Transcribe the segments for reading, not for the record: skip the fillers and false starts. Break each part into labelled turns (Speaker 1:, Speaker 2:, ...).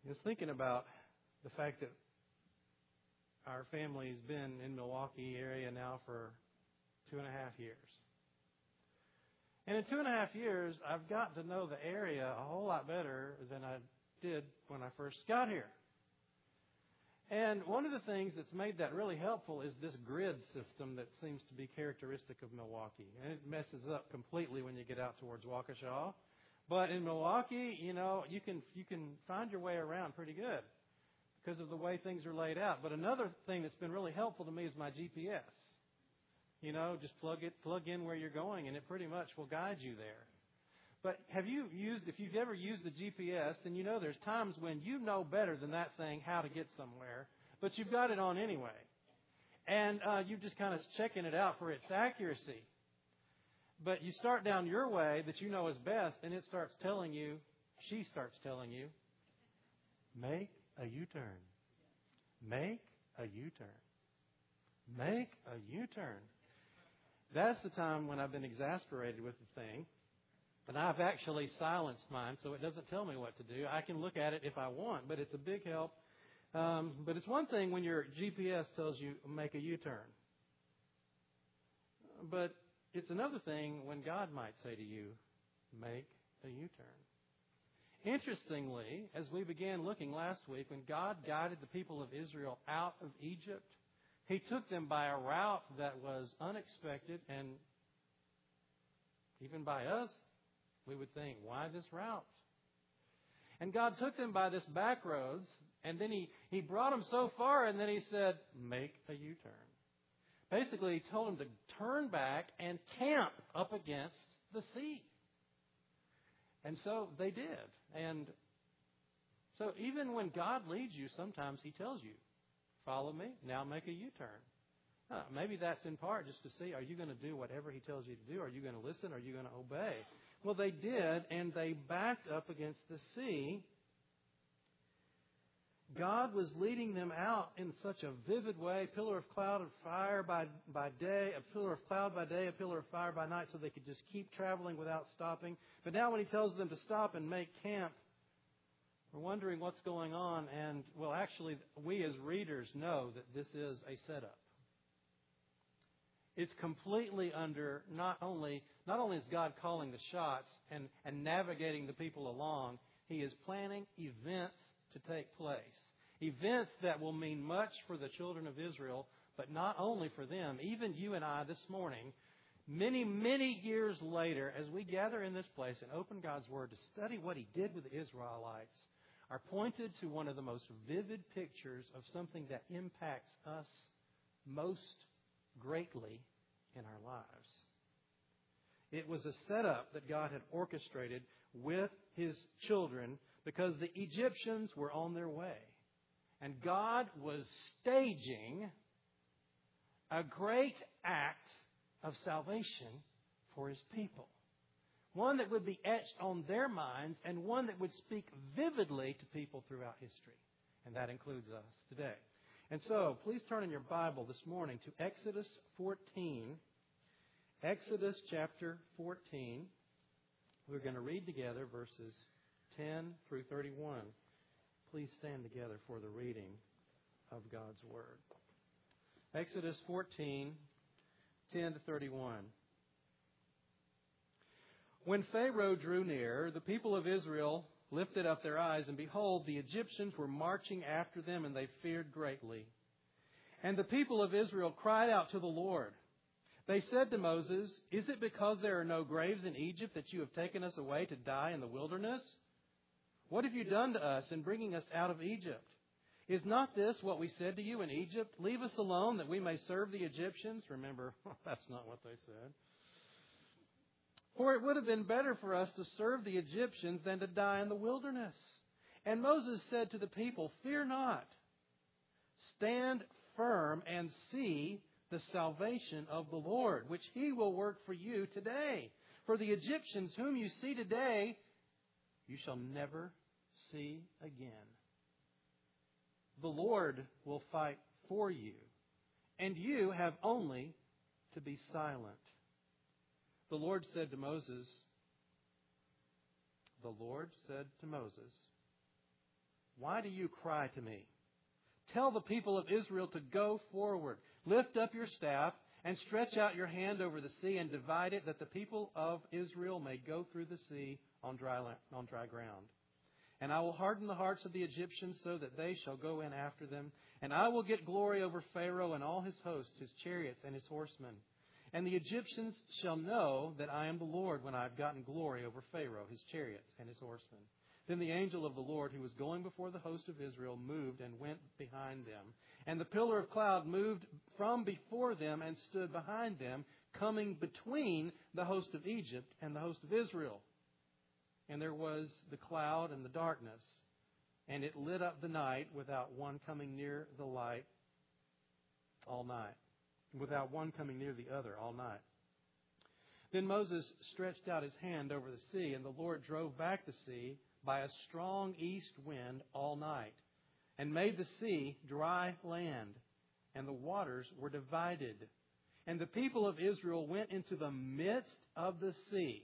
Speaker 1: I was thinking about the fact that our family has been in Milwaukee area now for 2.5 years. And in 2.5 years, I've gotten to know the area a whole lot better than I did when I first got here. And one of the things that's made that really helpful is this grid system that seems to be characteristic of Milwaukee. And it messes up completely when you get out towards Waukesha. But in Milwaukee, you can find your way around pretty good because of the way things are laid out. But another thing that's been really helpful to me is my GPS. Just plug in where you're going, and it pretty much will guide you there. But if you've ever used the GPS, then there's times when you know better than that thing how to get somewhere, but you've got it on anyway. And you're just kind of checking it out for its accuracy. But you start down your way that you know is best, and she starts telling you, make a U-turn. Make a U-turn. Make a U-turn. That's the time when I've been exasperated with the thing. And I've actually silenced mine so it doesn't tell me what to do. I can look at it if I want, but it's a big help. But it's one thing when your GPS tells you make a U-turn. But it's another thing when God might say to you, make a U-turn. Interestingly, as we began looking last week, when God guided the people of Israel out of Egypt, He took them by a route that was unexpected, and even by us, we would think, why this route? And God took them by this back roads, and then He brought them so far, and then He said, make a U-turn. Basically, He told them to turn back and camp up against the sea. And so they did. And so even when God leads you, sometimes He tells you, follow me, now make a U-turn. Maybe that's in part just to see, are you going to do whatever He tells you to do? Are you going to listen? Are you going to obey? Well, they did, and they backed up against the sea. God was leading them out in such a vivid way, pillar of cloud and fire by day, a pillar of cloud by day, a pillar of fire by night, so they could just keep traveling without stopping. But now when He tells them to stop and make camp, we're wondering what's going on. And, well, actually, we as readers know that this is a setup. It's completely under, not only is God calling the shots and navigating the people along, He is planning events to take place. Events that will mean much for the children of Israel, but not only for them. Even you and I this morning, many, many years later, as we gather in this place and open God's Word to study what He did with the Israelites, are pointed to one of the most vivid pictures of something that impacts us most greatly in our lives. It was a setup that God had orchestrated with His children because the Egyptians were on their way. And God was staging a great act of salvation for His people. One that would be etched on their minds and one that would speak vividly to people throughout history. And that includes us today. And so, please turn in your Bible this morning to Exodus 14. Exodus chapter 14. We're going to read together verses 10 through 31. Please stand together for the reading of God's Word. Exodus 14, 10 to 31. When Pharaoh drew near, the people of Israel lifted up their eyes, and behold, the Egyptians were marching after them, and they feared greatly. And the people of Israel cried out to the Lord. They said to Moses, "Is it because there are no graves in Egypt that you have taken us away to die in the wilderness? What have you done to us in bringing us out of Egypt? Is not this what we said to you in Egypt? Leave us alone that we may serve the Egyptians." Remember, that's not what they said. "For it would have been better for us to serve the Egyptians than to die in the wilderness." And Moses said to the people, "Fear not. Stand firm and see the salvation of the Lord, which He will work for you today. For the Egyptians whom you see today, you shall never see again. The Lord will fight for you, and you have only to be silent." The Lord said to Moses, why do you cry to me? Tell the people of Israel to go forward. Lift up your staff and stretch out your hand over the sea and divide it, that the people of Israel may go through the sea on dry ground. And I will harden the hearts of the Egyptians so that they shall go in after them. And I will get glory over Pharaoh and all his hosts, his chariots and his horsemen. And the Egyptians shall know that I am the Lord when I have gotten glory over Pharaoh, his chariots and his horsemen. Then the angel of the Lord, who was going before the host of Israel, moved and went behind them. And the pillar of cloud moved from before them and stood behind them, coming between the host of Egypt and the host of Israel. And there was the cloud and the darkness, and it lit up the night without one coming near the light all night, without one coming near the other all night. Then Moses stretched out his hand over the sea, and the Lord drove back the sea by a strong east wind all night, and made the sea dry land, and the waters were divided. And the people of Israel went into the midst of the sea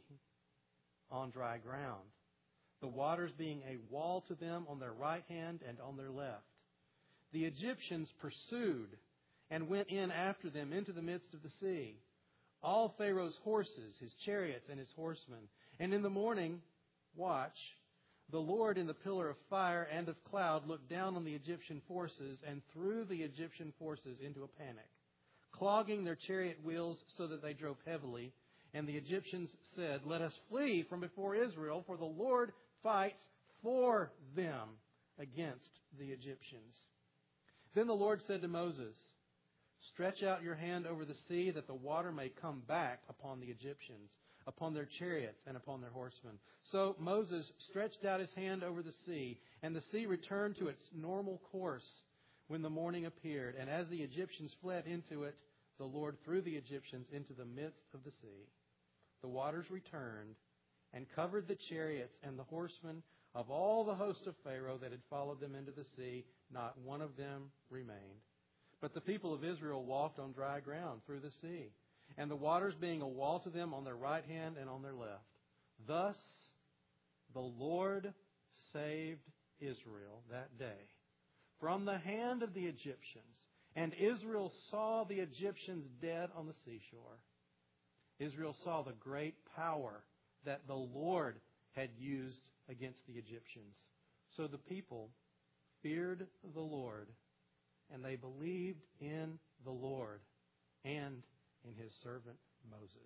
Speaker 1: on dry ground, the waters being a wall to them on their right hand and on their left. The Egyptians pursued and went in after them into the midst of the sea, all Pharaoh's horses, his chariots, and his horsemen. And in the morning watch, the Lord in the pillar of fire and of cloud looked down on the Egyptian forces and threw the Egyptian forces into a panic, clogging their chariot wheels so that they drove heavily. And the Egyptians said, "Let us flee from before Israel, for the Lord fights for them against the Egyptians." Then the Lord said to Moses, "Stretch out your hand over the sea, that the water may come back upon the Egyptians, upon their chariots, and upon their horsemen." So Moses stretched out his hand over the sea, and the sea returned to its normal course when the morning appeared. And as the Egyptians fled into it, the Lord threw the Egyptians into the midst of the sea. The waters returned and covered the chariots and the horsemen of all the host of Pharaoh that had followed them into the sea. Not one of them remained. But the people of Israel walked on dry ground through the sea, and the waters being a wall to them on their right hand and on their left. Thus the Lord saved Israel that day from the hand of the Egyptians, and Israel saw the Egyptians dead on the seashore. Israel saw the great power that the Lord had used against the Egyptians. So the people feared the Lord, and they believed in the Lord and in His servant Moses.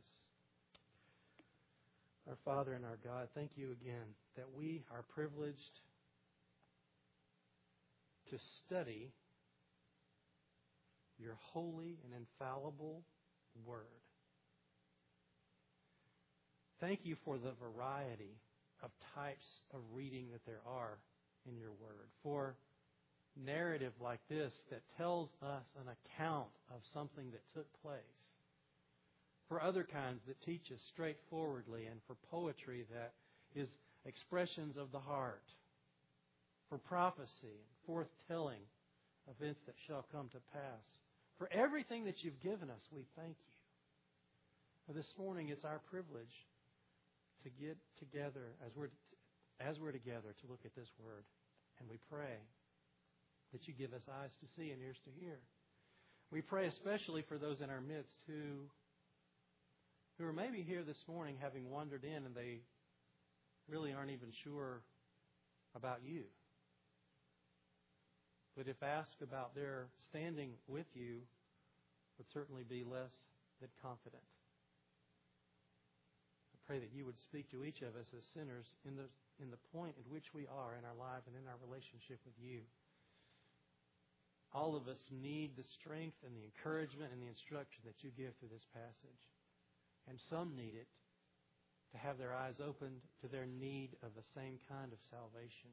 Speaker 1: Our Father and our God, thank you again that we are privileged to study your holy and infallible Word. Thank you for the variety of types of reading that there are in your Word. For narrative like this that tells us an account of something that took place. For other kinds that teach us straightforwardly, and for poetry that is expressions of the heart. For prophecy and forthtelling events that shall come to pass. For everything that you've given us, we thank you. This morning it's our privilege to get together as we're together to look at this Word. And we pray that you give us eyes to see and ears to hear. We pray especially for those in our midst who are maybe here this morning having wandered in and they really aren't even sure about you. But if asked about their standing with you, would certainly be less than confident. I pray that you would speak to each of us as sinners in the point at which we are in our life and in our relationship with you. All of us need the strength and the encouragement and the instruction that you give through this passage. And some need it to have their eyes opened to their need of the same kind of salvation.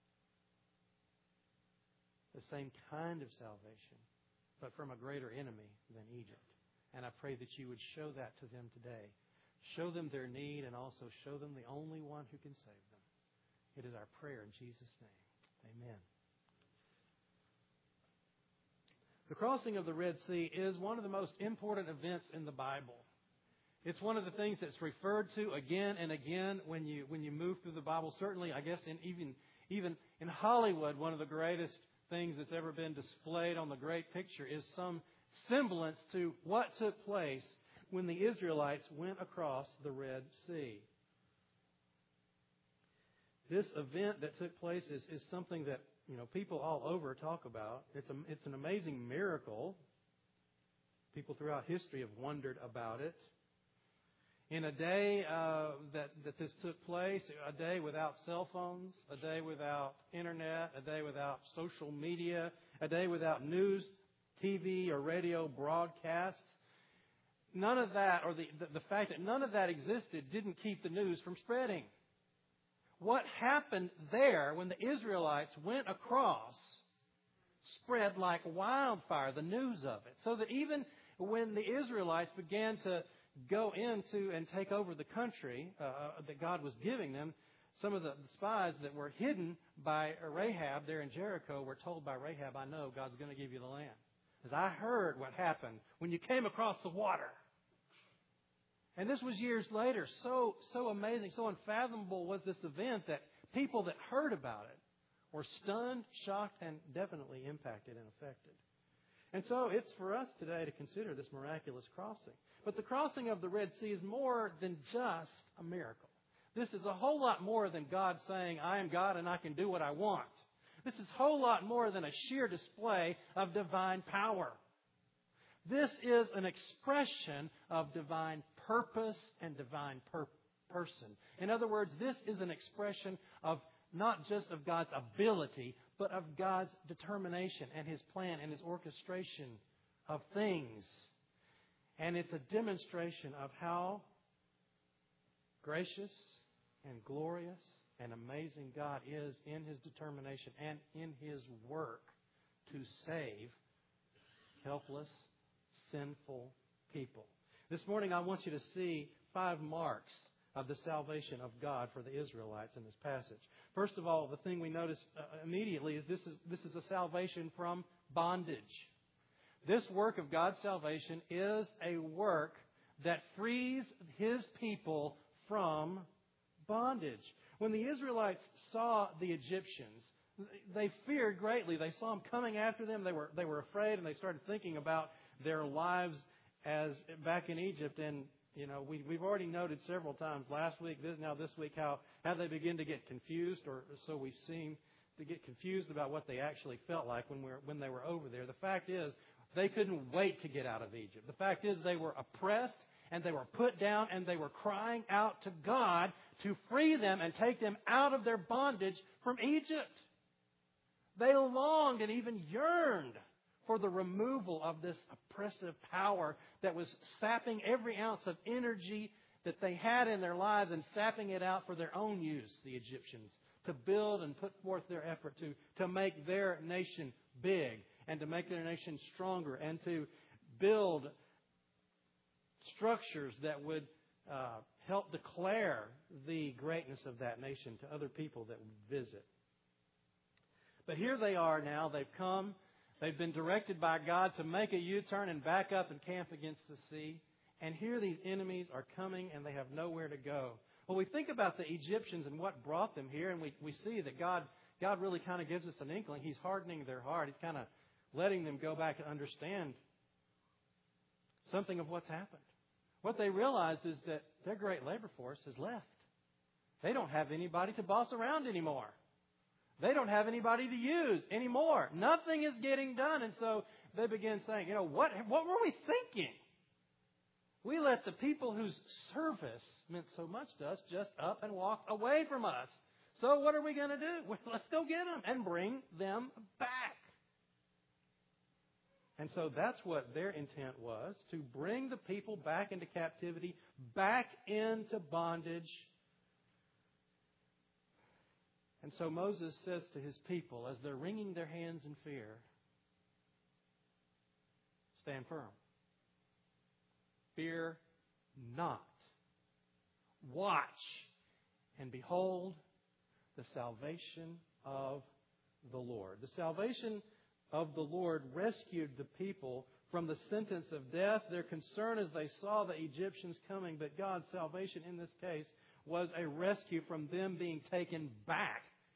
Speaker 1: The same kind of salvation, but from a greater enemy than Egypt. And I pray that you would show that to them today. Show them their need and also show them the only one who can save them. It is our prayer in Jesus' name. Amen. The crossing of the Red Sea is one of the most important events in the Bible. It's one of the things that's referred to again and again when you move through the Bible. Certainly, I guess, even Even in Hollywood, one of the greatest things that's ever been displayed on the great picture is some semblance to what took place when the Israelites went across the Red Sea. This event that took place is something that people all over talk about. It's an amazing miracle. People throughout history have wondered about it. In a day that this took place, a day without cell phones, a day without internet, a day without social media, a day without news, TV, or radio broadcasts, none of that, or the fact that none of that existed, didn't keep the news from spreading. What happened there when the Israelites went across spread like wildfire, the news of it. So that even when the Israelites began to go into and take over the country that God was giving them, some of the spies that were hidden by Rahab there in Jericho were told by Rahab, "I know God's going to give you the land. Because I heard what happened when you came across the water." And this was years later. So amazing, so unfathomable was this event that people that heard about it were stunned, shocked, and definitely impacted and affected. And so it's for us today to consider this miraculous crossing. But the crossing of the Red Sea is more than just a miracle. This is a whole lot more than God saying, "I am God and I can do what I want." This is a whole lot more than a sheer display of divine power. This is an expression of divine purpose and divine person. In other words, this is an expression of not just of God's ability, but of God's determination and His plan and His orchestration of things. And it's a demonstration of how gracious and glorious and amazing God is in His determination and in His work to save helpless, sinful people. This morning I want you to see 5 marks of the salvation of God for the Israelites in this passage. First of all, the thing we notice immediately is this is a salvation from bondage. This work of God's salvation is a work that frees His people from bondage. When the Israelites saw the Egyptians, they feared greatly. They saw them coming after them. They were afraid, and they started thinking about their lives as back in Egypt. And we've already noted several times last week, this week, how they begin to get confused, or so we seem to get confused about what they actually felt like when they were over there. The fact is, they couldn't wait to get out of Egypt. The fact is, they were oppressed and they were put down, and they were crying out to God to free them and take them out of their bondage from Egypt. They longed and even yearned for the removal of this oppressive power that was sapping every ounce of energy that they had in their lives and sapping it out for their own use, the Egyptians, to build and put forth their effort to make their nation big and to make their nation stronger and to build structures that would help declare the greatness of that nation to other people that would visit. But here they are now. They've come. They've been directed by God to make a U-turn and back up and camp against the sea. And here these enemies are coming and they have nowhere to go. Well, we think about the Egyptians and what brought them here, and we see that God really kind of gives us an inkling. He's hardening their heart. He's kind of letting them go back and understand something of what's happened. What they realize is that their great labor force has left. They don't have anybody to boss around anymore. They don't have anybody to use anymore. Nothing is getting done. And so they begin saying, what were we thinking? We let the people whose service meant so much to us just up and walk away from us. So what are we going to do? Well, let's go get them and bring them back. And so that's what their intent was, to bring the people back into captivity, back into bondage. And so Moses says to his people, as they're wringing their hands in fear, stand firm. Fear not. Watch and behold the salvation of the Lord. The salvation of the Lord rescued the people from the sentence of death. Their concern as they saw the Egyptians coming, but God's salvation in this case was a rescue from them being taken back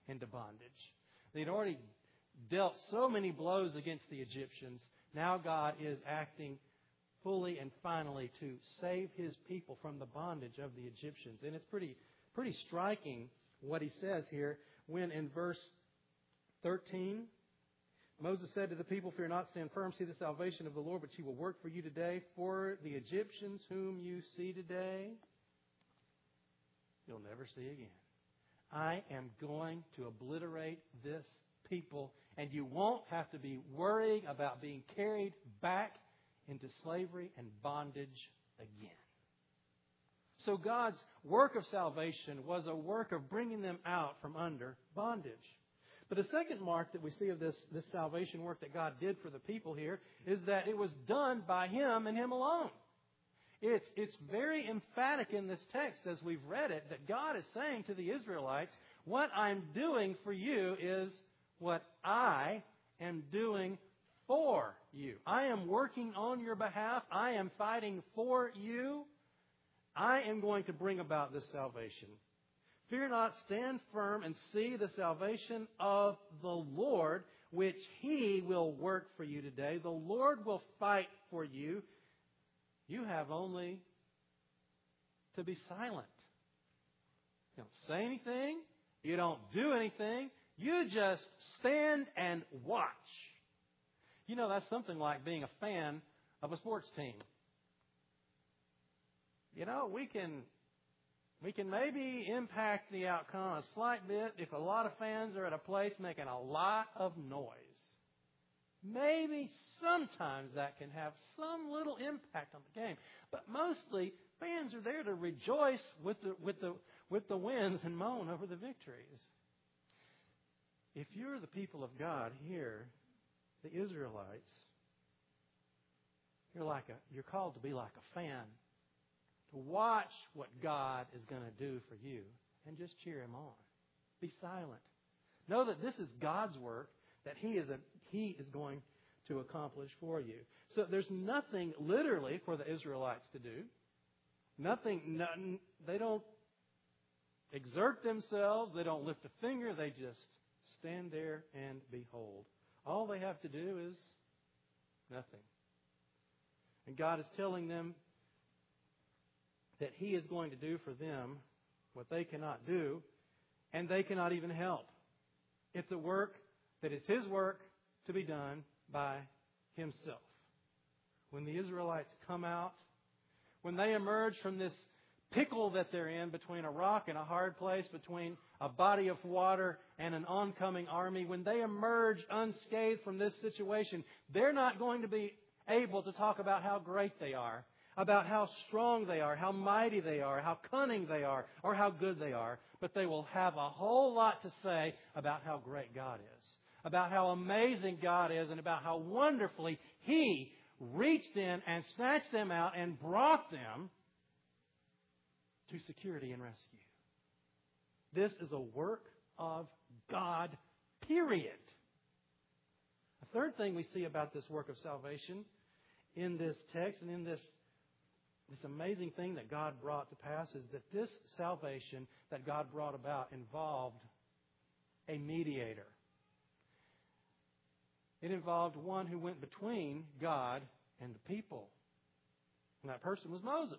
Speaker 1: into bondage. They'd already dealt so many blows against the Egyptians. Now God is acting fully and finally to save His people from the bondage of the Egyptians. And it's pretty striking what He says here when in verse 13, Moses said to the people, "Fear not, stand firm, see the salvation of the Lord, which He will work for you today. For the Egyptians whom you see today, you'll never see again. I am going to obliterate this people, and you won't have to be worrying about being carried back into slavery and bondage again." So God's work of salvation was a work of bringing them out from under bondage. But the second mark that we see of this salvation work that God did for the people here is that it was done by Him and Him alone. It's very emphatic in this text as we've read it that God is saying to the Israelites, what I'm doing for you is what I am doing for you. I am working on your behalf. I am fighting for you. I am going to bring about this salvation. Fear not, stand firm and see the salvation of the Lord, which He will work for you today. The Lord will fight for you. You have only to be silent. You don't say anything. You don't do anything. You just stand and watch. You know, that's something like being a fan of a sports team. You know, we can maybe impact the outcome a slight bit if a lot of fans are at a place making a lot of noise. Maybe sometimes that can have some little impact on the game. But mostly, fans are there to rejoice with the wins and moan over the victories. If you're the people of God here, the Israelites, you're called to be like a fan, to watch what God is going to do for you and just cheer Him on. Be silent. Know that this is God's work that He is going to accomplish for you. So there's nothing literally for the Israelites to do. Nothing. They don't exert themselves. They don't lift a finger. They just stand there and behold. All they have to do is nothing. And God is telling them that He is going to do for them what they cannot do, and they cannot even help. It's a work that is His work to be done by Himself. When the Israelites come out, when they emerge from this pickle that they're in between a rock and a hard place, between a body of water and an oncoming army, when they emerge unscathed from this situation, they're not going to be able to talk about how great they are, about how strong they are, how mighty they are, how cunning they are, or how good they are. But they will have a whole lot to say about how great God is, about how amazing God is, and about how wonderfully He reached in and snatched them out and brought them to security and rescue. This is a work of God, period. A third thing we see about this work of salvation in this text and in this amazing thing that God brought to pass is that this salvation that God brought about involved a mediator. It involved one who went between God and the people. And that person was Moses.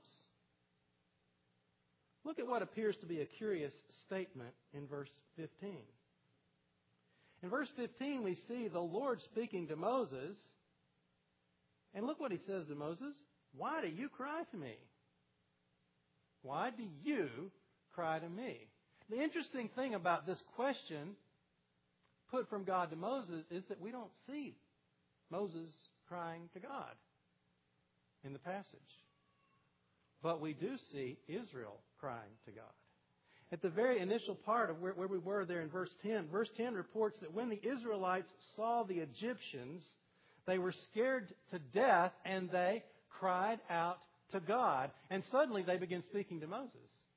Speaker 1: Look at what appears to be a curious statement in verse 15. In verse 15, we see the Lord speaking to Moses. And look what He says to Moses. Why do you cry to me? Why do you cry to me? The interesting thing about this question put from God to Moses is that we don't see Moses crying to God in the passage. But we do see Israel crying to God. At the very initial part of where we were there in verse 10 reports that when the Israelites saw the Egyptians, they were scared to death and they cried out to God. And suddenly they began speaking to Moses.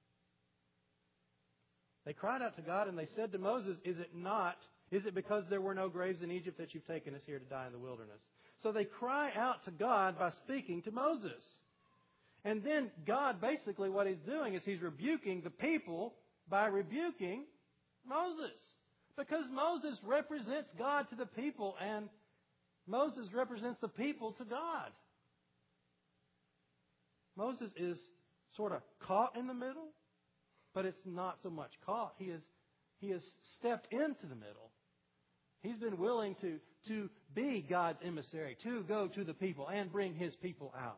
Speaker 1: They cried out to God and they said to Moses, is it because there were no graves in Egypt that you've taken us here to die in the wilderness? So they cry out to God by speaking to Moses. And then God, basically what He's doing is He's rebuking the people by rebuking Moses. Because Moses represents God to the people, and Moses represents the people to God. Moses is sort of caught in the middle, but it's not so much caught. He has stepped into the middle. He's been willing to be God's emissary, to go to the people and bring His people out.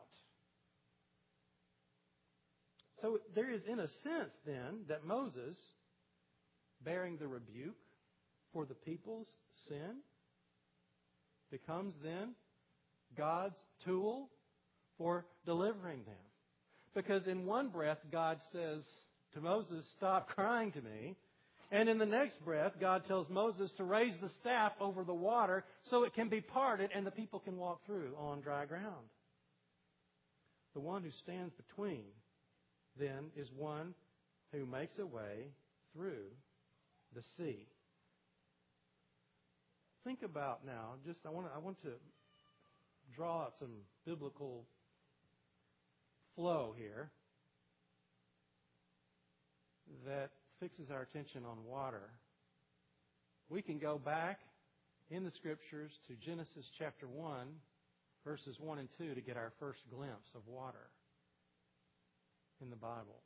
Speaker 1: So there is, in a sense, then, that Moses, bearing the rebuke for the people's sin, becomes then God's tool for delivering them. Because in one breath, God says to Moses, "Stop crying to me." And in the next breath, God tells Moses to raise the staff over the water so it can be parted and the people can walk through on dry ground. The one who stands between, then, is one who makes a way through the sea. Think about now, I want to draw out some biblical flow here that fixes our attention on water. We can go back in the Scriptures to Genesis chapter 1, verses 1 and 2 to get our first glimpse of water in the Bible.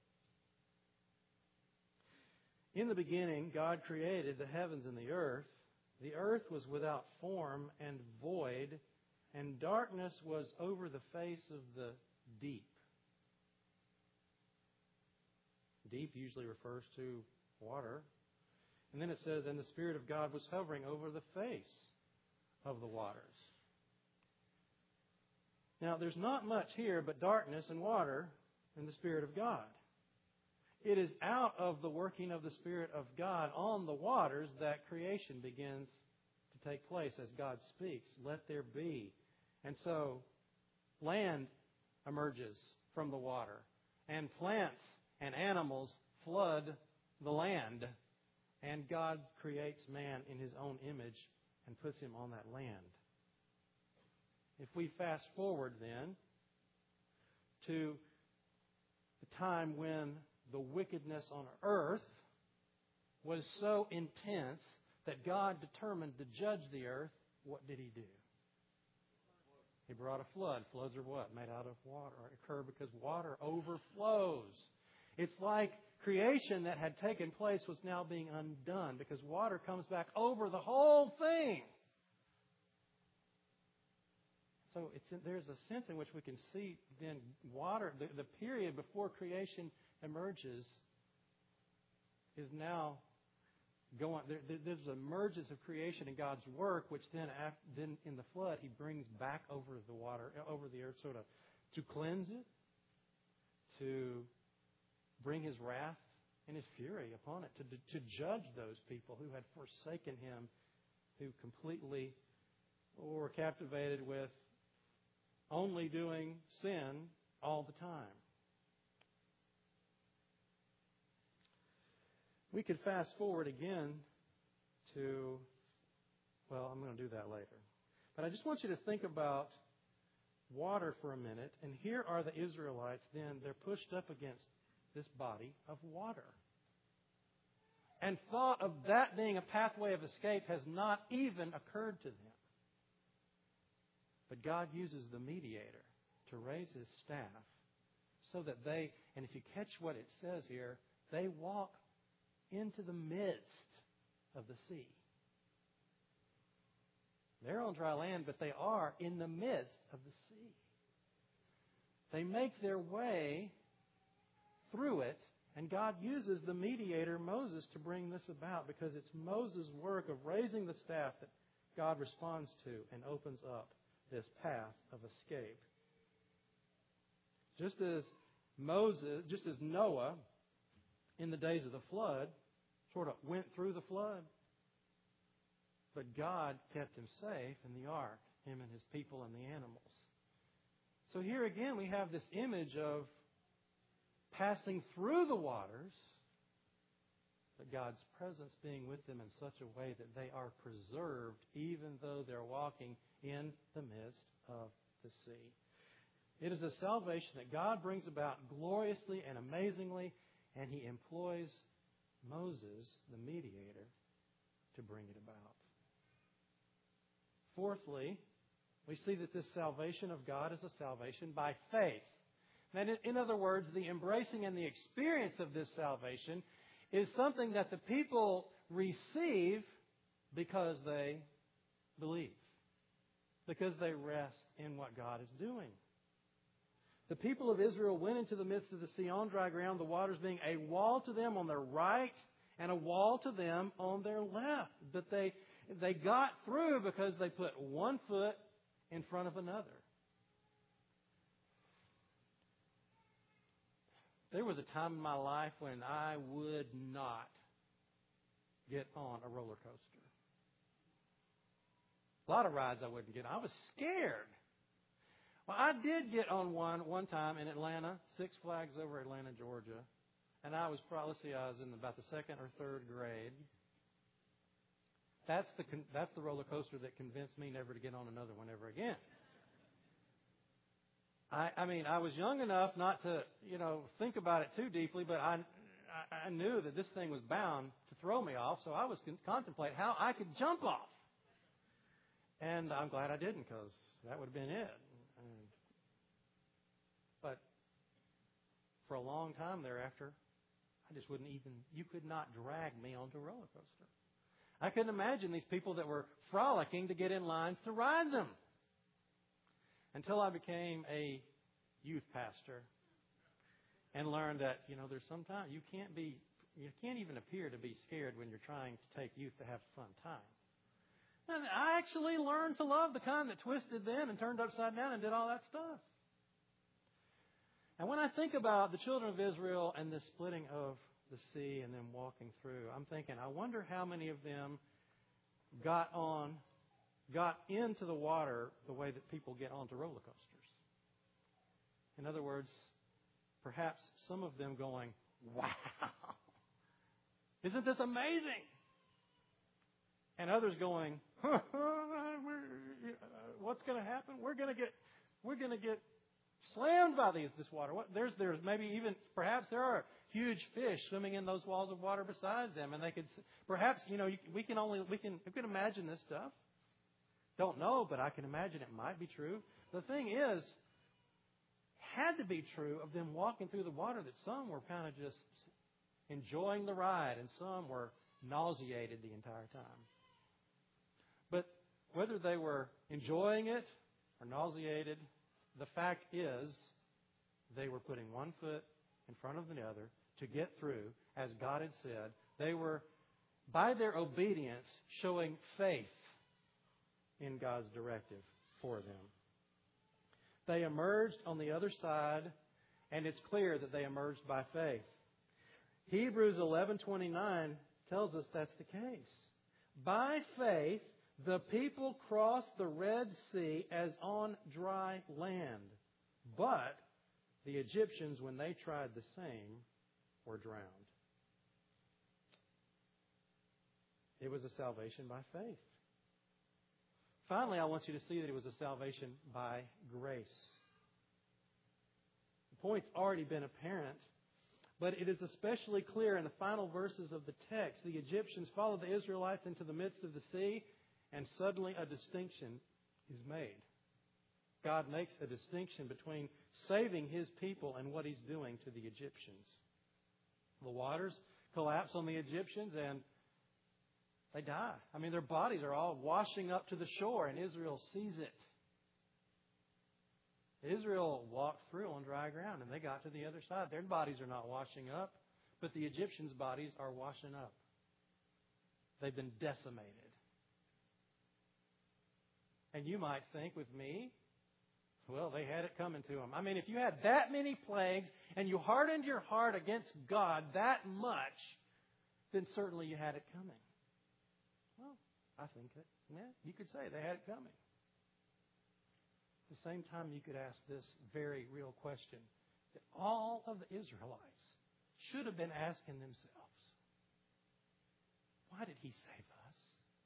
Speaker 1: In the beginning, God created the heavens and the earth. The earth was without form and void, and darkness was over the face of the deep. Deep usually refers to water. And then it says, and the Spirit of God was hovering over the face of the waters. Now, there's not much here but darkness and water and the Spirit of God. It is out of the working of the Spirit of God on the waters that creation begins to take place as God speaks. Let there be. And so land emerges from the water, and plants and animals flood the land, and God creates man in His own image and puts him on that land. If we fast forward then to the time when the wickedness on earth was so intense that God determined to judge the earth, what did He do? He brought a flood. Floods are what? Made out of water. Occur because water overflows. It's like creation that had taken place was now being undone because water comes back over the whole thing. So there's a sense in which we can see then water, the period before creation emerges is now going. There's an emergence of creation in God's work, which then in the flood He brings back over the water, over the earth, sort of to cleanse it, to bring His wrath and His fury upon it, to judge those people who had forsaken Him, who completely were captivated with only doing sin all the time. We could fast forward again to, well, I'm going to do that later. But I just want you to think about water for a minute. And here are the Israelites then. They're pushed up against this body of water. And thought of that being a pathway of escape has not even occurred to them. But God uses the mediator to raise His staff so that they, and if you catch what it says here, they walk into the midst of the sea. They're on dry land, but they are in the midst of the sea. They make their way through it, and God uses the mediator, Moses, to bring this about because it's Moses' work of raising the staff that God responds to and opens up this path of escape. Just as Noah, in the days of the flood, sort of went through the flood, but God kept him safe in the ark, him and his people and the animals. So here again we have this image of passing through the waters, but God's presence being with them in such a way that they are preserved even though they're walking in the midst of the sea. It is a salvation that God brings about gloriously and amazingly, and He employs Moses, the mediator, to bring it about. Fourthly, we see that this salvation of God is a salvation by faith. And in other words, the embracing and the experience of this salvation is something that the people receive because they believe, because they rest in what God is doing. The people of Israel went into the midst of the sea on dry ground, the waters being a wall to them on their right and a wall to them on their left. But they got through because they put one foot in front of another. There was a time in my life when I would not get on a roller coaster. A lot of rides I wouldn't get on. I was scared. Well, I did get on one time in Atlanta, Six Flags over Atlanta, Georgia. And I was in about the second or third grade. That's the roller coaster that convinced me never to get on another one ever again. I was young enough not to, think about it too deeply, but I knew that this thing was bound to throw me off, so I was contemplating how I could jump off. And I'm glad I didn't, because that would have been it. But for a long time thereafter, I just you could not drag me onto a roller coaster. I couldn't imagine these people that were frolicking to get in lines to ride them. Until I became a youth pastor and learned that, there's sometimes you can't even appear to be scared when you're trying to take youth to have a fun time. And I actually learned to love the kind that twisted then and turned upside down and did all that stuff. And when I think about the children of Israel and the splitting of the sea and them walking through, I'm thinking, I wonder how many of them got into the water the way that people get onto roller coasters. In other words, perhaps some of them going, wow, isn't this amazing? And others going, what's going to happen? We're going to get slammed by this water. There's maybe even, perhaps there are huge fish swimming in those walls of water beside them, and they could, perhaps, we can imagine this stuff. Don't know, but I can imagine it might be true. The thing is, had to be true of them walking through the water, that some were kind of just enjoying the ride and some were nauseated the entire time. But whether they were enjoying it or nauseated, the fact is they were putting one foot in front of the other to get through, as God had said. They were, by their obedience, showing faith in God's directive for them. They emerged on the other side, and it's clear that they emerged by faith. Hebrews 11:29 tells us that's the case. By faith, the people crossed the Red Sea as on dry land. But the Egyptians, when they tried the same, were drowned. It was a salvation by faith. Finally, I want you to see that it was a salvation by grace. The point's already been apparent, but it is especially clear in the final verses of the text. The Egyptians followed the Israelites into the midst of the sea, and suddenly a distinction is made. God makes a distinction between saving His people and what He's doing to the Egyptians. The waters collapse on the Egyptians and they die. Their bodies are all washing up to the shore, and Israel sees it. Israel walked through on dry ground, and they got to the other side. Their bodies are not washing up, but the Egyptians' bodies are washing up. They've been decimated. And you might think with me, well, they had it coming to them. If you had that many plagues and you hardened your heart against God that much, then certainly you had it coming. Well, I think that, you could say they had it coming. At the same time, you could ask this very real question that all of the Israelites should have been asking themselves. Why did He save us?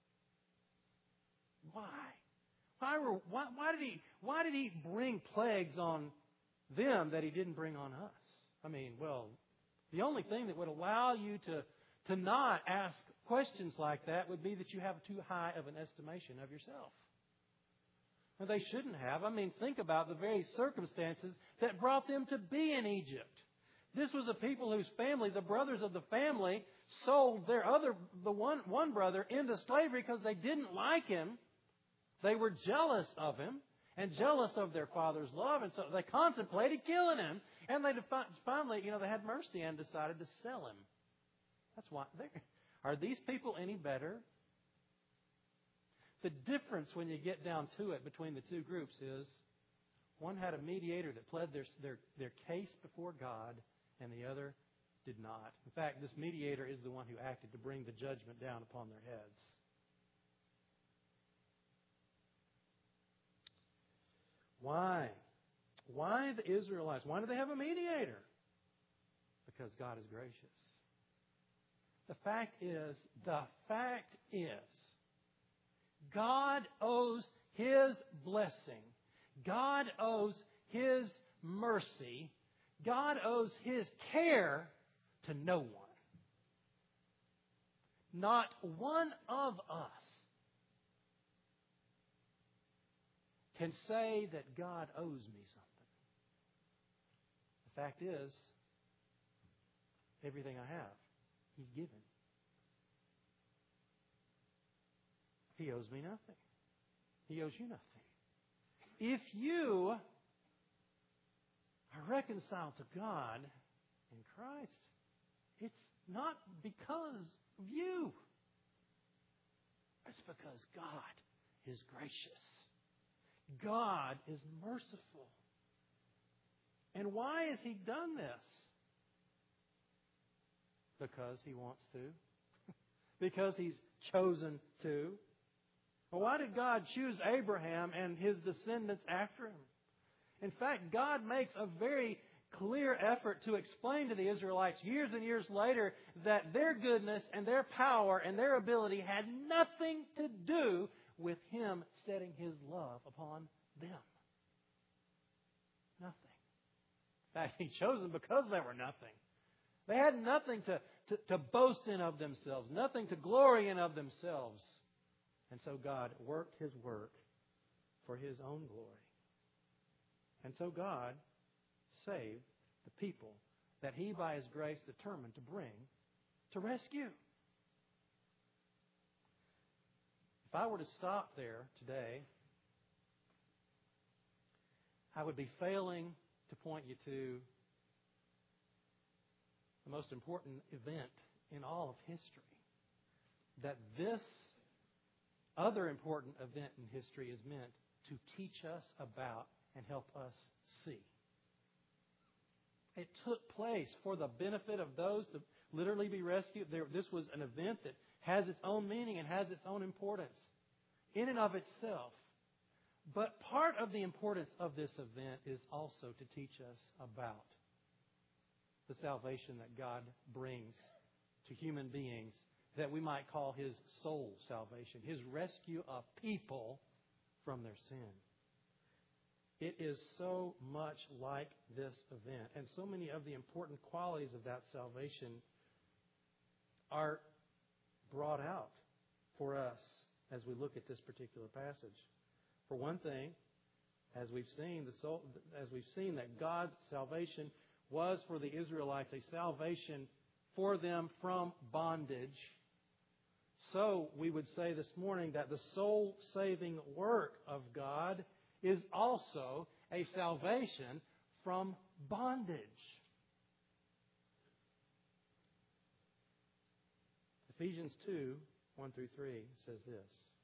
Speaker 1: Why did He bring plagues on them that He didn't bring on us? The only thing that would allow you to To not ask questions like that would be that you have too high of an estimation of yourself. And they shouldn't have. I mean, think about the very circumstances that brought them to be in Egypt. This was a people whose family, the brothers of the family, sold the one brother into slavery because they didn't like him. They were jealous of him and jealous of their father's love, and so they contemplated killing him. And they finally, they had mercy and decided to sell him. That's why. Are these people any better? The difference when you get down to it between the two groups is one had a mediator that pled their case before God, and the other did not. In fact, this mediator is the one who acted to bring the judgment down upon their heads. Why? Why the Israelites? Why do they have a mediator? Because God is gracious. The fact is, God owes His blessing. God owes His mercy. God owes His care to no one. Not one of us can say that God owes me something. The fact is, everything I have, He's given. He owes me nothing. He owes you nothing. If you are reconciled to God in Christ, it's not because of you. It's because God is gracious. God is merciful. And why has He done this? Because He wants to. Because He's chosen to. Well, why did God choose Abraham and his descendants after him? In fact, God makes a very clear effort to explain to the Israelites years and years later that their goodness and their power and their ability had nothing to do with Him setting His love upon them. Nothing. In fact, He chose them because they were nothing. They had nothing to boast in of themselves, nothing to glory in of themselves. And so God worked His work for His own glory. And so God saved the people that He, by His grace, determined to bring to rescue. If I were to stop there today, I would be failing to point you to the most important event in all of history. That this other important event in history is meant to teach us about and help us see. It took place for the benefit of those to literally be rescued. This was an event that has its own meaning and has its own importance in and of itself. But part of the importance of this event is also to teach us about the salvation that God brings to human beings, that we might call His soul salvation, His rescue of people from their sin. It is so much like this event, and so many of the important qualities of that salvation are brought out for us as we look at this particular passage. For one thing, as we've seen that God's salvation was for the Israelites a salvation for them from bondage. So we would say this morning that the soul-saving work of God is also a salvation from bondage. Ephesians 2, 1 through 3 says this.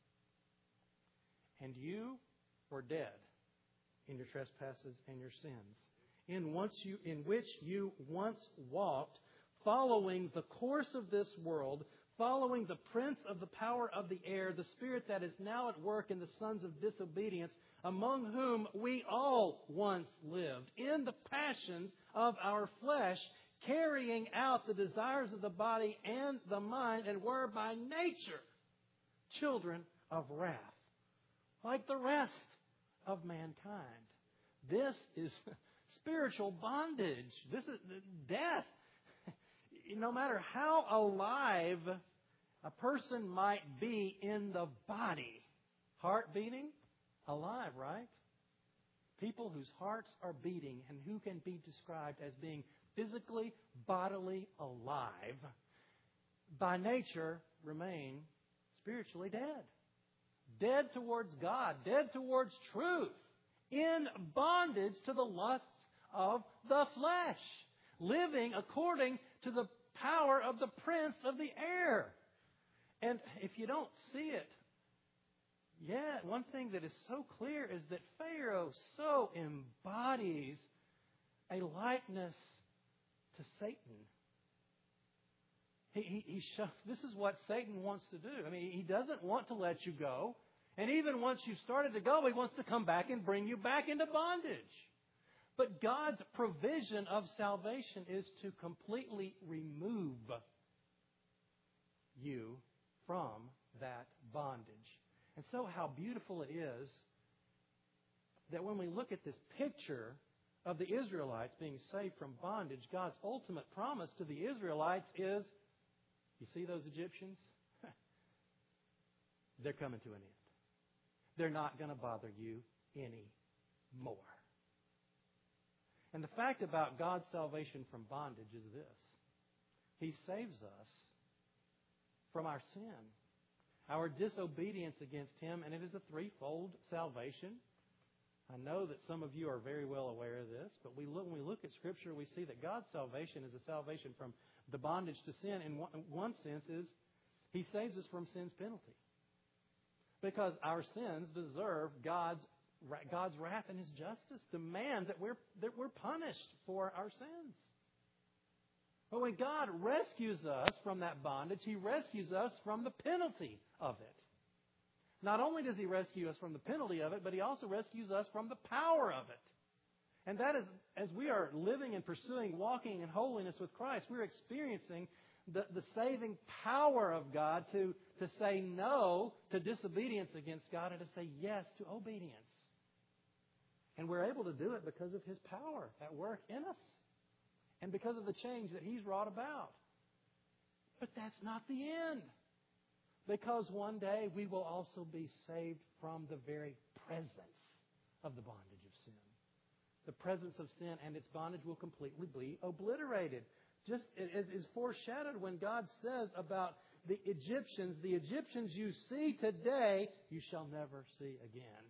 Speaker 1: And you were dead in your trespasses and your sins, in which you once walked, following the course of this world, following the prince of the power of the air, the spirit that is now at work in the sons of disobedience, among whom we all once lived, in the passions of our flesh, carrying out the desires of the body and the mind, and were by nature children of wrath, like the rest of mankind. This is spiritual bondage. This is death. no matter how alive a person might be in the body, heart beating, alive, right? People whose hearts are beating and who can be described as being physically, bodily alive, by nature remain spiritually dead. Dead towards God, dead towards truth, in bondage to the lusts of the flesh, living according to the power of the prince of the air. And if you don't see it yet, one thing that is so clear is that Pharaoh so embodies a likeness to Satan. This is what Satan wants to do. I mean, he doesn't want to let you go. And even once you've started to go, he wants to come back and bring you back into bondage. But God's provision of salvation is to completely remove you from that bondage. And so how beautiful it is that when we look at this picture of the Israelites being saved from bondage, God's ultimate promise to the Israelites is, you see those Egyptians? They're coming to an end. They're not going to bother you anymore. And the fact about God's salvation from bondage is this. He saves us from our sin, our disobedience against Him, and it is a threefold salvation. I know that some of you are very well aware of this, but when we look at Scripture, we see that God's salvation is a salvation from the bondage to sin. In one sense is He saves us from sin's penalty. Because our sins deserve God's wrath and His justice demand that we're punished for our sins. But when God rescues us from that bondage, He rescues us from the penalty of it. Not only does He rescue us from the penalty of it, but He also rescues us from the power of it. And that is, as we are living and pursuing, walking in holiness with Christ, we're experiencing the saving power of God to say no to disobedience against God and to say yes to obedience. And we're able to do it because of His power at work in us and because of the change that He's wrought about. But that's not the end. Because one day we will also be saved from the very presence of the bondage of sin. The presence of sin and its bondage will completely be obliterated. Just as is foreshadowed when God says about the Egyptians you see today, you shall never see again.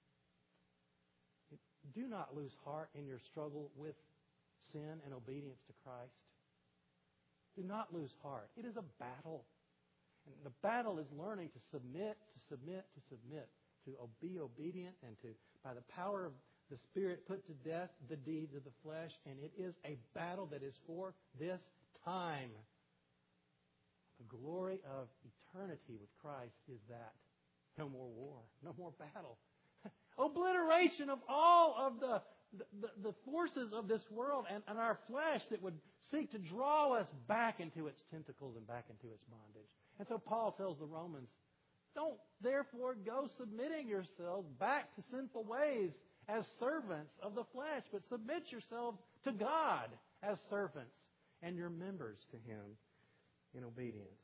Speaker 1: Do not lose heart in your struggle with sin and obedience to Christ. Do not lose heart. It is a battle. And the battle is learning to submit, to be obedient, and to, by the power of the Spirit, put to death the deeds of the flesh. And it is a battle that is for this time. The glory of eternity with Christ is that. No more war, no more battle. Obliteration of all of the forces of this world and our flesh that would seek to draw us back into its tentacles and back into its bondage. And so Paul tells the Romans, don't therefore go submitting yourselves back to sinful ways as servants of the flesh, but submit yourselves to God as servants and your members to Him in obedience.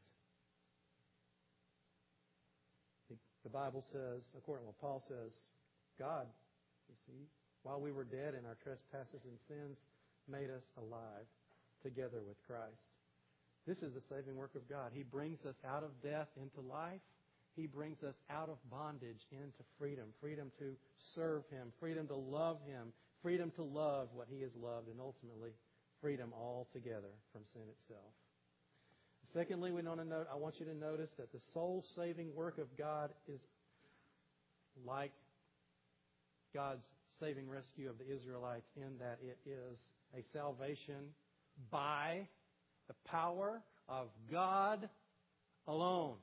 Speaker 1: The Bible says, according to what Paul says, God, you see, while we were dead in our trespasses and sins, made us alive together with Christ. This is the saving work of God. He brings us out of death into life. He brings us out of bondage into freedom. Freedom to serve Him. Freedom to love Him. Freedom to love what He has loved. And ultimately, freedom altogether from sin itself. Secondly, I want you to notice that the soul-saving work of God is like God's saving rescue of the Israelites in that it is a salvation by the power of God alone.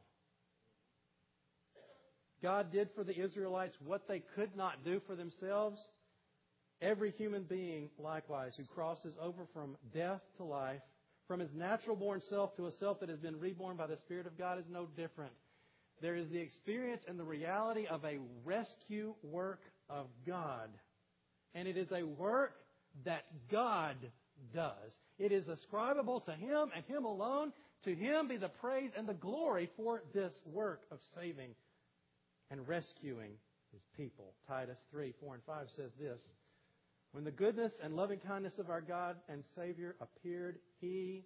Speaker 1: God did for the Israelites what they could not do for themselves. Every human being, likewise, who crosses over from death to life, from his natural-born self to a self that has been reborn by the Spirit of God, is no different. There is the experience and the reality of a rescue work of God. And it is a work that God does. It is ascribable to Him and Him alone. To Him be the praise and the glory for this work of saving and rescuing His people. Titus 3, 4 and 5 says this: when the goodness and loving kindness of our God and Savior appeared, He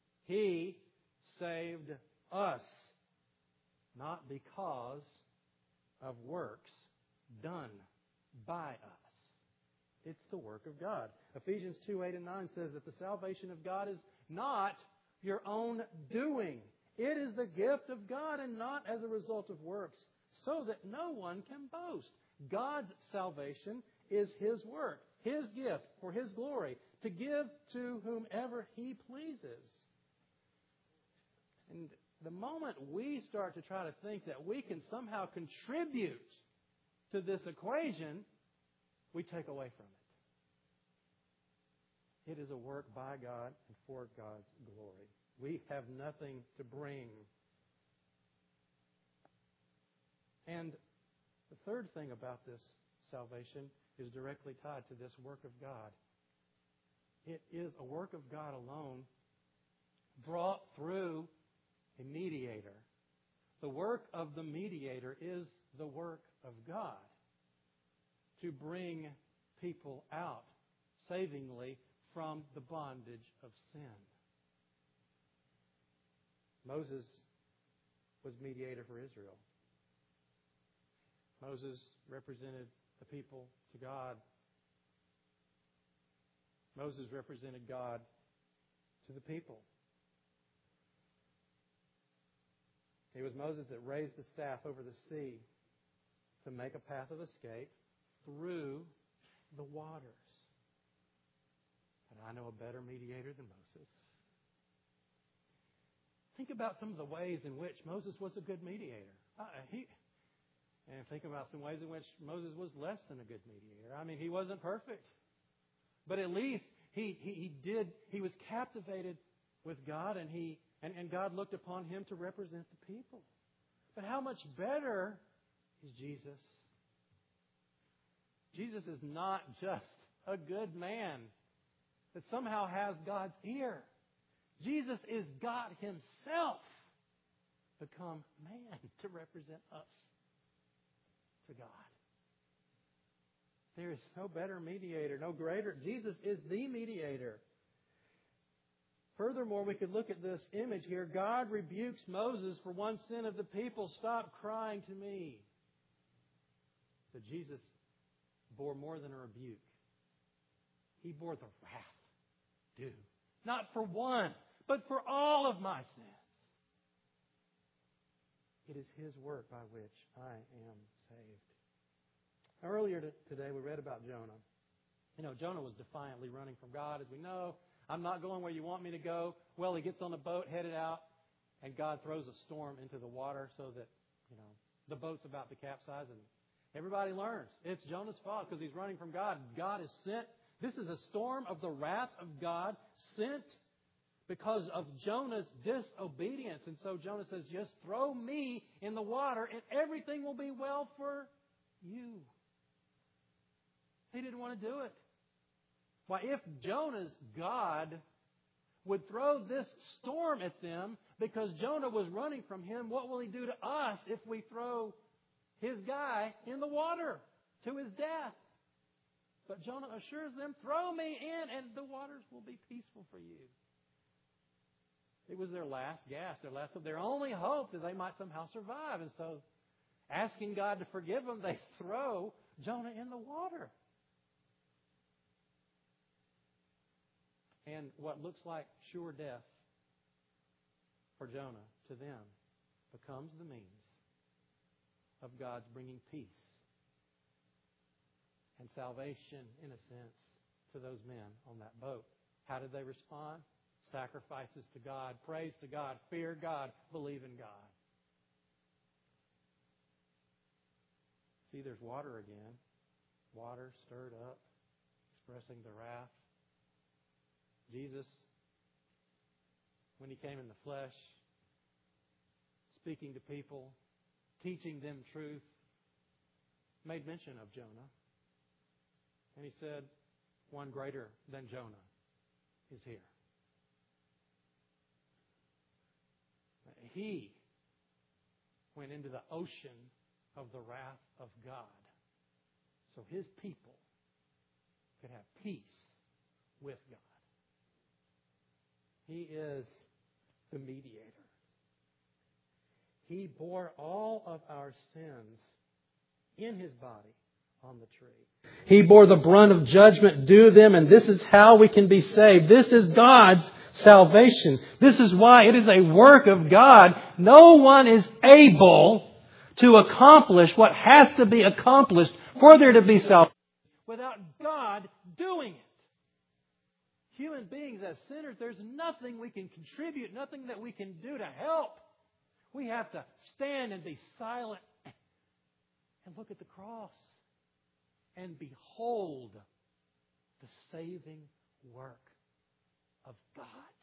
Speaker 1: saved us, not because of works done by us. It's the work of God. Ephesians 2, 8 and 9 says that the salvation of God is not your own doing. It is the gift of God and not as a result of works, so that no one can boast. God's salvation is His work, His gift for His glory, to give to whomever He pleases. And the moment we start to try to think that we can somehow contribute to this equation, we take away from it. It is a work by God and for God's glory. We have nothing to bring. And the third thing about this salvation is directly tied to this work of God. It is a work of God alone, brought through a mediator. The work of the mediator is the work of God to bring people out savingly from the bondage of sin. Moses was mediator for Israel. Moses represented the people to God. Moses represented God to the people. It was Moses that raised the staff over the sea to make a path of escape through the waters. And I know a better mediator than Moses. Think about some of the ways in which Moses was a good mediator. And think about some ways in which Moses was less than a good mediator. I mean, he wasn't perfect. But at least he was captivated with God, and God looked upon him to represent the people. But how much better is Jesus? Jesus is not just a good man that somehow has God's ear. Jesus is God Himself become man to represent us to God. There is no better mediator, no greater. Jesus is the mediator. Furthermore, we could look at this image here. God rebukes Moses for one sin of the people. Stop crying to me. But Jesus bore more than a rebuke. He bore the wrath due. Not for one, but for all of my sins. It is His work by which I am saved. Earlier today we read about Jonah. You know, Jonah was defiantly running from God, as we know. I'm not going where you want me to go. Well, he gets on the boat, headed out, and God throws a storm into the water so that, the boat's about to capsize, and everybody learns. It's Jonah's fault because he's running from God. God is sent. This is a storm of the wrath of God sent because of Jonah's disobedience. And so Jonah says, just throw me in the water and everything will be well for you. He didn't want to do it. Why, if Jonah's God would throw this storm at them because Jonah was running from Him, what will He do to us if we throw His guy in the water to his death? But Jonah assures them, throw me in and the waters will be peaceful for you. It was their last gasp, their only hope that they might somehow survive. And so, asking God to forgive them, they throw Jonah in the water. And what looks like sure death for Jonah to them becomes the means of God's bringing peace and salvation, in a sense, to those men on that boat. How did they respond? Sacrifices to God, praise to God, fear God, believe in God. See, there's water again. Water stirred up, expressing the wrath. Jesus, when He came in the flesh, speaking to people, teaching them truth, made mention of Jonah. And He said, one greater than Jonah is here. He went into the ocean of the wrath of God so His people could have peace with God. He is the mediator. He bore all of our sins in His body on the tree. He bore the brunt of judgment due them, and this is how we can be saved. This is God's salvation. This is why it is a work of God. No one is able to accomplish what has to be accomplished for there to be salvation without God doing it. Human beings as sinners, there's nothing we can contribute, nothing that we can do to help. We have to stand and be silent and look at the cross and behold the saving work of God.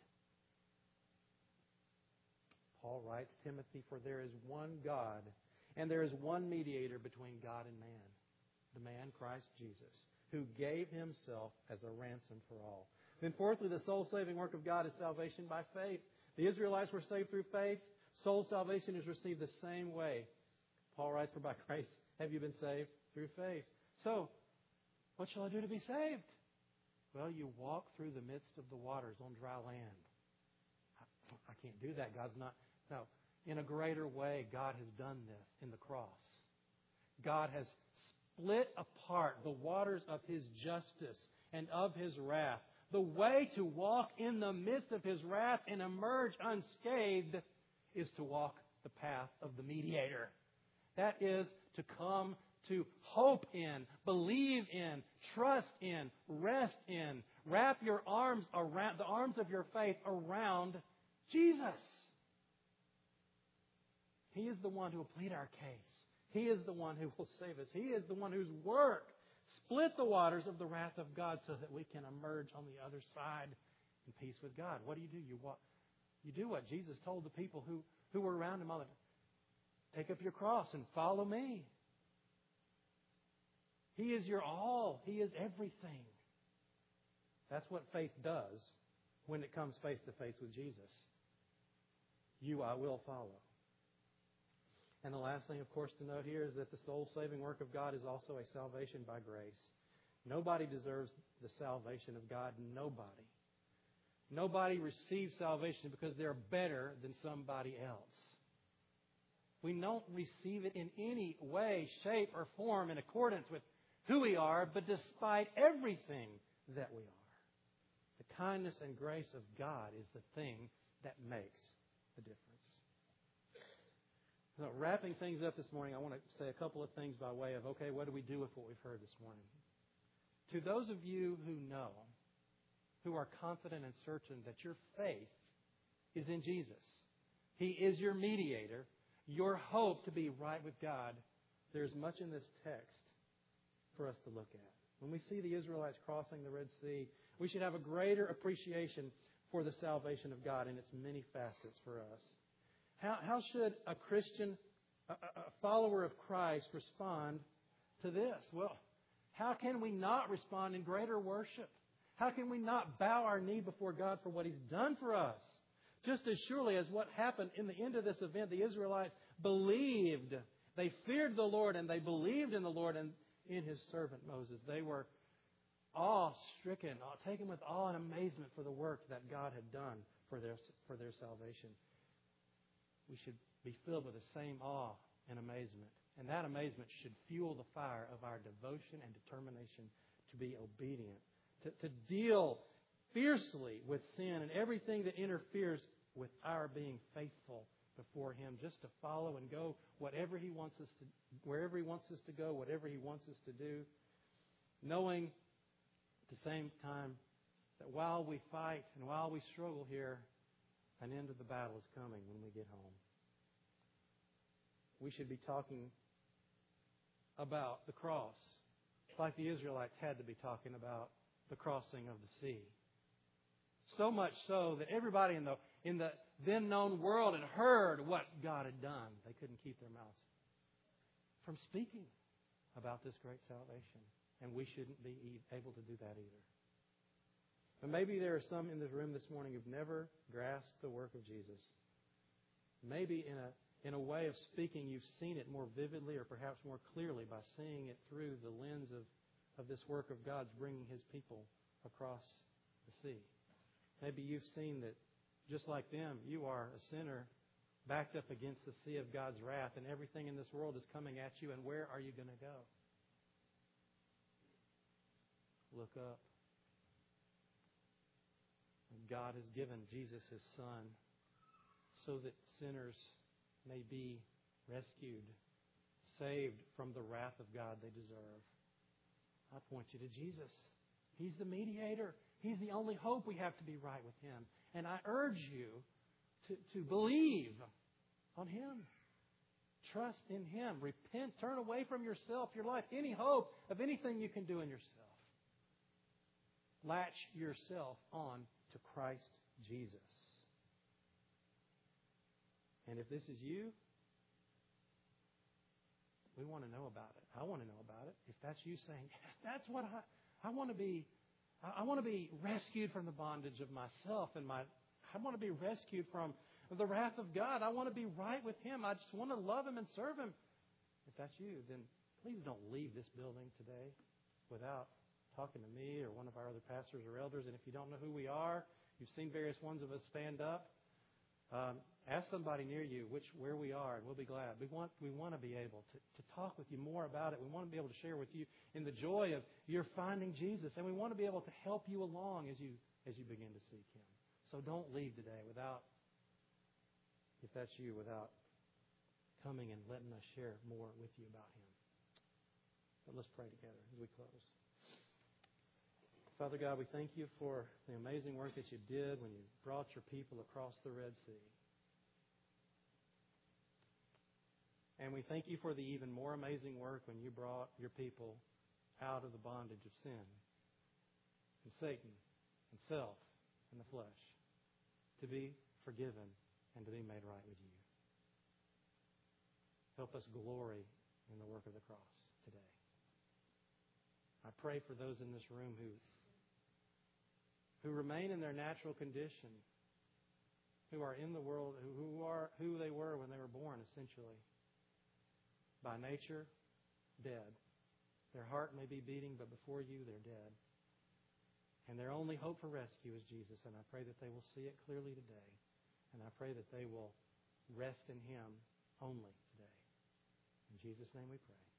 Speaker 1: Paul writes, Timothy, for there is one God and there is one mediator between God and man, the man Christ Jesus, who gave Himself as a ransom for all. Then fourthly, the soul-saving work of God is salvation by faith. The Israelites were saved through faith. Soul salvation is received the same way. Paul writes, for by grace have you been saved through faith. So, what shall I do to be saved? Well, you walk through the midst of the waters on dry land. I can't do that. God's not. No. In a greater way, God has done this in the cross. God has split apart the waters of His justice and of His wrath. The way to walk in the midst of His wrath and emerge unscathed is to walk the path of the mediator. That is to come to hope in, believe in, trust in, rest in. Wrap your arms around, the arms of your faith around Jesus. He is the one who will plead our case. He is the one who will save us. He is the one whose work split the waters of the wrath of God so that we can emerge on the other side in peace with God. What do? You do what Jesus told the people who were around Him all the time. Take up your cross and follow me. He is your all. He is everything. That's what faith does when it comes face to face with Jesus. You I will follow. And the last thing, of course, to note here is that the soul-saving work of God is also a salvation by grace. Nobody deserves the salvation of God. Nobody. Nobody receives salvation because they're better than somebody else. We don't receive it in any way, shape, or form in accordance with who we are, but despite everything that we are. The kindness and grace of God is the thing that makes the difference. So, wrapping things up this morning, I want to say a couple of things by way of, okay, what do we do with what we've heard this morning? To those of you who know, who are confident and certain that your faith is in Jesus, He is your mediator, your hope to be right with God, there's much in this text for us to look at. When we see the Israelites crossing the Red Sea, we should have a greater appreciation for the salvation of God in its many facets for us. How should a Christian, a follower of Christ, respond to this? Well, how can we not respond in greater worship? How can we not bow our knee before God for what He's done for us? Just as surely as what happened in the end of this event, the Israelites believed. They feared the Lord and they believed in the Lord and in His servant Moses. They were awe-stricken, taken with awe and amazement for the work that God had done for their salvation. We should be filled with the same awe and amazement. And that amazement should fuel the fire of our devotion and determination to be obedient, to deal fiercely with sin and everything that interferes with our being faithful before Him, just to follow and go wherever He wants us to go, whatever He wants us to do, knowing at the same time that while we fight and while we struggle here, an end of the battle is coming when we get home. We should be talking about the cross like the Israelites had to be talking about the crossing of the sea. So much so that everybody in the then known world had heard what God had done. They couldn't keep their mouths from speaking about this great salvation. And we shouldn't be able to do that either. But maybe there are some in this room this morning who've never grasped the work of Jesus. Maybe in a way of speaking, you've seen it more vividly or perhaps more clearly by seeing it through the lens of this work of God's bringing His people across the sea. Maybe you've seen that just like them, you are a sinner backed up against the sea of God's wrath, and everything in this world is coming at you, and where are you going to go? Look up. God has given Jesus, His Son, so that sinners may be rescued, saved from the wrath of God they deserve. I point you to Jesus. He's the mediator. He's the only hope we have to be right with Him. And I urge you to believe on Him. Trust in Him. Repent. Turn away from yourself, your life, any hope of anything you can do in yourself. Latch yourself on to Christ Jesus. And if this is you, we want to know about it. I want to know about it. If that's you saying, that's what I want to be. I want to be rescued from the bondage of myself and I want to be rescued from the wrath of God. I want to be right with Him. I just want to love Him and serve Him. If that's you, then please don't leave this building today without talking to me or one of our other pastors or elders. And if you don't know who we are, you've seen various ones of us stand up. Ask somebody near you where we are, and we'll be glad. We want to be able to talk with you more about it. We want to be able to share with you in the joy of your finding Jesus, and we want to be able to help you along as you begin to seek Him. So don't leave today without, if that's you, without coming and letting us share more with you about Him. But let's pray together as we close. Father God, we thank You for the amazing work that You did when You brought Your people across the Red Sea. And we thank You for the even more amazing work when You brought Your people out of the bondage of sin and Satan and self and the flesh to be forgiven and to be made right with You. Help us glory in the work of the cross today. I pray for those in this room who remain in their natural condition, who are in the world, who are who they were when they were born, essentially. By nature, dead. Their heart may be beating, but before You, they're dead. And their only hope for rescue is Jesus. And I pray that they will see it clearly today. And I pray that they will rest in Him only today. In Jesus' name we pray.